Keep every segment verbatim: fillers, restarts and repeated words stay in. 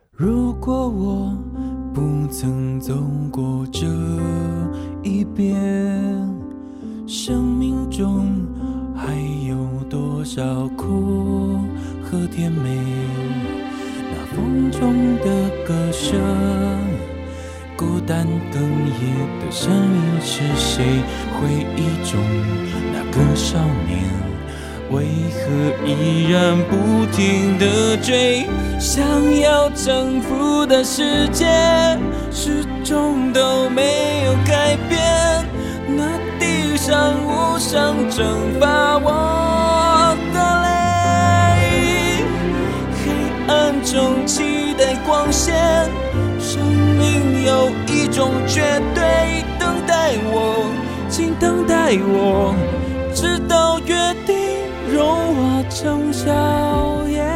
如果我不曾走过这一边，生命中还有多少苦和甜美？那风中的歌声，孤单哽咽的声音是谁？回忆中那个少年，为何依然不停地追？想要征服的世界，始终都没有改变。那地上无声蒸发我的泪，黑暗中期待光线。生命有一种绝对，等待我，请等待我，直到约定融化成笑颜。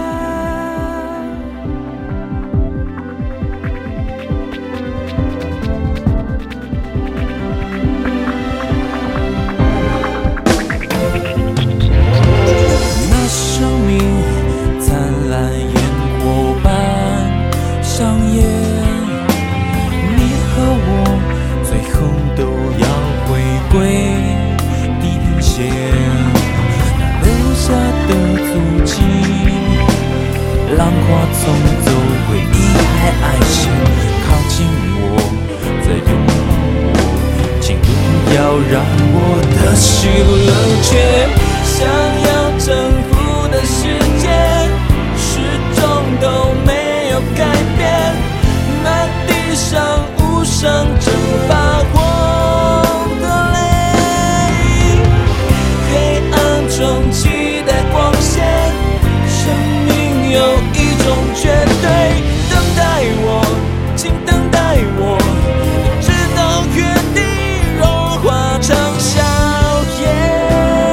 那生命灿烂烟火般上演，你和我最后都要回归地平线。留下的足迹，浪花冲走回忆还爱线，靠近我，再拥抱我，请不要让我的心冷却。想要征服的世界，始终都没有改变。那地上无声蒸发我的泪，黑暗中期待光线。生命有一种绝对，等待我，请等待我，直到约定融化成笑颜。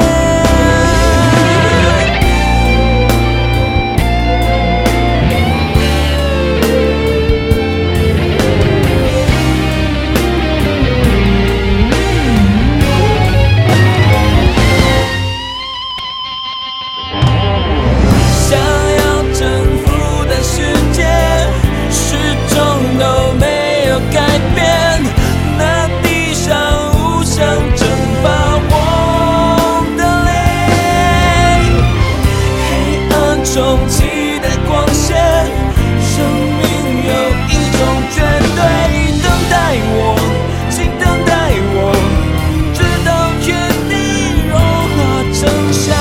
中期待光线，生命有一种绝对，等待我，请等待我，直到约定融化成笑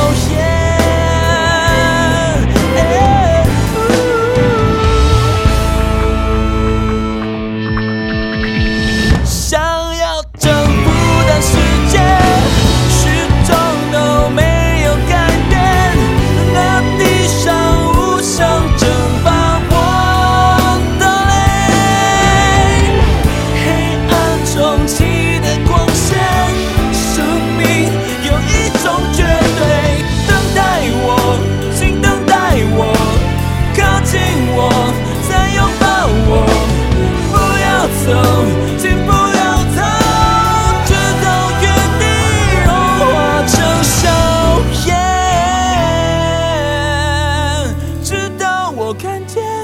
颜。想要征服的世界，始终都没有改变。那地上无声蒸发我的泪，黑暗中期待光线。生命有一种绝对，等待我，请等待我，靠近我，再拥抱我，不要走，请不要走，直到约定融化成笑颜。我看见